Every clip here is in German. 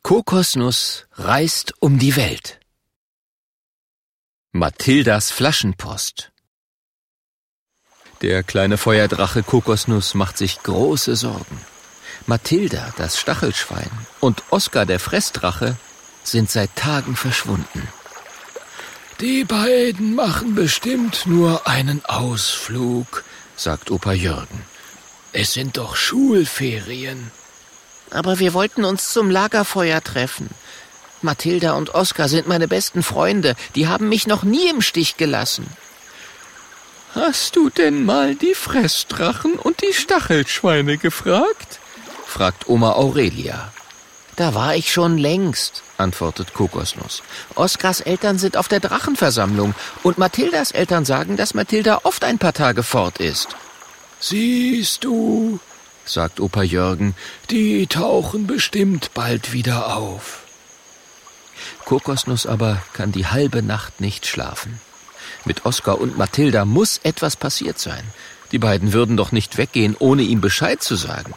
Kokosnuss reist um die Welt. Mathildas Flaschenpost. Der kleine Feuerdrache Kokosnuss macht sich große Sorgen. Mathilda, das Stachelschwein, und Oskar, der Fressdrache, sind seit Tagen verschwunden. »Die beiden machen bestimmt nur einen Ausflug«, sagt Opa Jürgen. »Es sind doch Schulferien.« »Aber wir wollten uns zum Lagerfeuer treffen. Mathilda und Oskar sind meine besten Freunde. Die haben mich noch nie im Stich gelassen.« »Hast du denn mal die Fressdrachen und die Stachelschweine gefragt?« fragt Oma Aurelia. »Da war ich schon längst«, antwortet Kokosnuss. »Oskars Eltern sind auf der Drachenversammlung und Mathildas Eltern sagen, dass Mathilda oft ein paar Tage fort ist.« »Siehst du«, sagt Opa Jürgen, »die tauchen bestimmt bald wieder auf.« Kokosnuss aber kann die halbe Nacht nicht schlafen. Mit Oskar und Mathilda muss etwas passiert sein. Die beiden würden doch nicht weggehen, ohne ihm Bescheid zu sagen.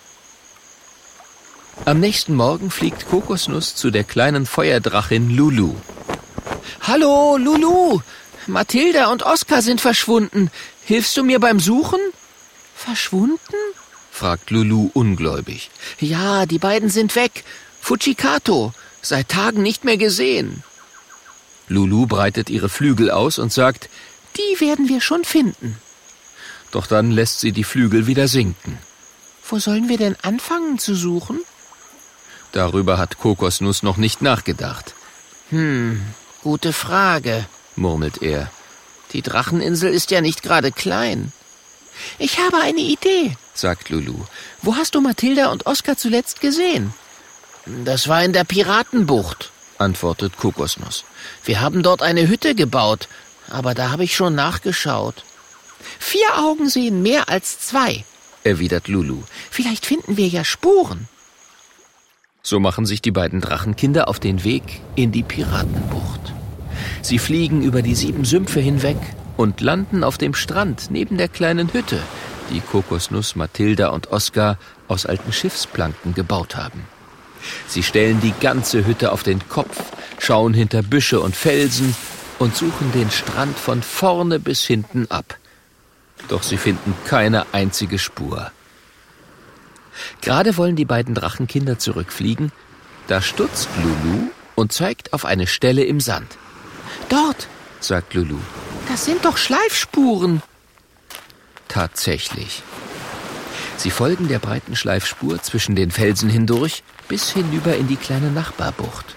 Am nächsten Morgen fliegt Kokosnuss zu der kleinen Feuerdrachin Lulu. »Hallo, Lulu! Mathilda und Oskar sind verschwunden. Hilfst du mir beim Suchen?« »Verschwunden?« fragt Lulu ungläubig. »Ja, die beiden sind weg. Fujikato, seit Tagen nicht mehr gesehen.« Lulu breitet ihre Flügel aus und sagt, »Die werden wir schon finden.« Doch dann lässt sie die Flügel wieder sinken. »Wo sollen wir denn anfangen zu suchen?« Darüber hat Kokosnuss noch nicht nachgedacht. Gute Frage«, murmelt er. »Die Dracheninsel ist ja nicht gerade klein.« »Ich habe eine Idee«, sagt Lulu. »Wo hast du Mathilda und Oskar zuletzt gesehen?« »Das war in der Piratenbucht«, antwortet Kokosnuss. »Wir haben dort eine Hütte gebaut, aber da habe ich schon nachgeschaut.« »4 Augen sehen mehr als 2«, erwidert Lulu. »Vielleicht finden wir ja Spuren.« So machen sich die beiden Drachenkinder auf den Weg in die Piratenbucht. Sie fliegen über die 7 Sümpfe hinweg und landen auf dem Strand neben der kleinen Hütte, die Kokosnuss, Mathilda und Oskar aus alten Schiffsplanken gebaut haben. Sie stellen die ganze Hütte auf den Kopf, schauen hinter Büsche und Felsen und suchen den Strand von vorne bis hinten ab. Doch sie finden keine einzige Spur. Gerade wollen die beiden Drachenkinder zurückfliegen, da stutzt Lulu und zeigt auf eine Stelle im Sand. »Dort«, sagt Lulu. »Das sind doch Schleifspuren.« Tatsächlich. Sie folgen der breiten Schleifspur zwischen den Felsen hindurch bis hinüber in die kleine Nachbarbucht.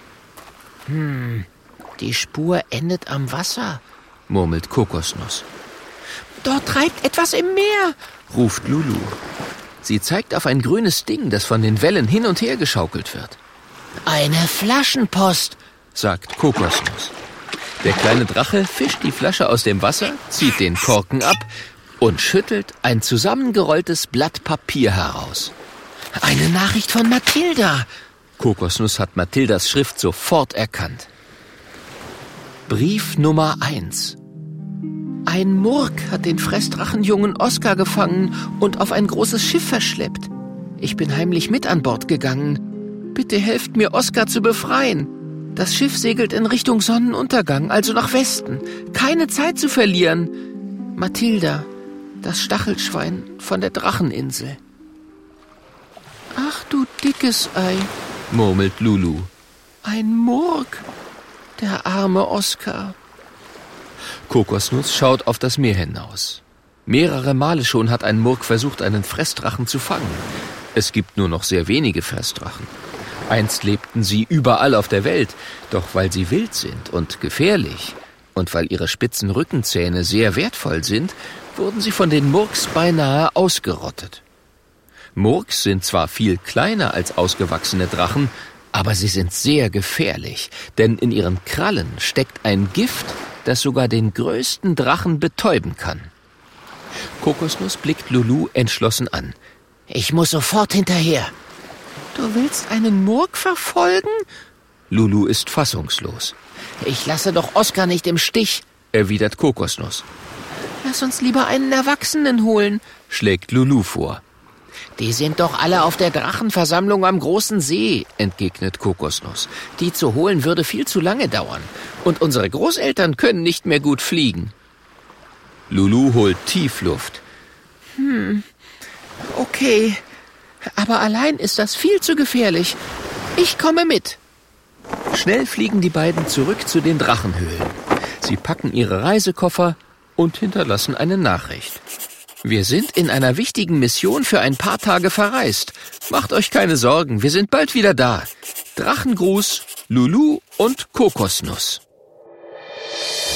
Die Spur endet am Wasser«, murmelt Kokosnuss. »Dort treibt etwas im Meer«, ruft Lulu. Sie zeigt auf ein grünes Ding, das von den Wellen hin und her geschaukelt wird. »Eine Flaschenpost«, sagt Kokosnuss. Der kleine Drache fischt die Flasche aus dem Wasser, zieht den Korken ab und schüttelt ein zusammengerolltes Blatt Papier heraus. »Eine Nachricht von Mathilda.« Kokosnuss hat Mathildas Schrift sofort erkannt. Brief Nummer 1. »Ein Murk hat den Fressdrachenjungen Oskar gefangen und auf ein großes Schiff verschleppt. Ich bin heimlich mit an Bord gegangen. Bitte helft mir, Oskar zu befreien. Das Schiff segelt in Richtung Sonnenuntergang, also nach Westen. Keine Zeit zu verlieren. Mathilda, das Stachelschwein von der Dracheninsel.« »Ach du dickes Ei«, murmelt Lulu. »Ein Murk, der arme Oskar.« Kokosnuss schaut auf das Meer hinaus. Mehrere Male schon hat ein Murk versucht, einen Fressdrachen zu fangen. Es gibt nur noch sehr wenige Fressdrachen. Einst lebten sie überall auf der Welt, doch weil sie wild sind und gefährlich und weil ihre spitzen Rückenzähne sehr wertvoll sind, wurden sie von den Murks beinahe ausgerottet. Murks sind zwar viel kleiner als ausgewachsene Drachen, aber sie sind sehr gefährlich, denn in ihren Krallen steckt ein Gift, das sogar den größten Drachen betäuben kann. Kokosnuss blickt Lulu entschlossen an. »Ich muss sofort hinterher.« »Du willst einen Murk verfolgen?« Lulu ist fassungslos. »Ich lasse doch Oskar nicht im Stich«, erwidert Kokosnuss. »Lass uns lieber einen Erwachsenen holen«, schlägt Lulu vor. Die sind doch alle auf der Drachenversammlung am großen See, entgegnet Kokosnuss. Die zu holen würde viel zu lange dauern. Und unsere Großeltern können nicht mehr gut fliegen. Lulu holt tief Luft. Okay, aber allein ist das viel zu gefährlich. Ich komme mit. Schnell fliegen die beiden zurück zu den Drachenhöhlen. Sie packen ihre Reisekoffer und hinterlassen eine Nachricht. Wir sind in einer wichtigen Mission für ein paar Tage verreist. Macht euch keine Sorgen, wir sind bald wieder da. Drachengruß, Lulu und Kokosnuss.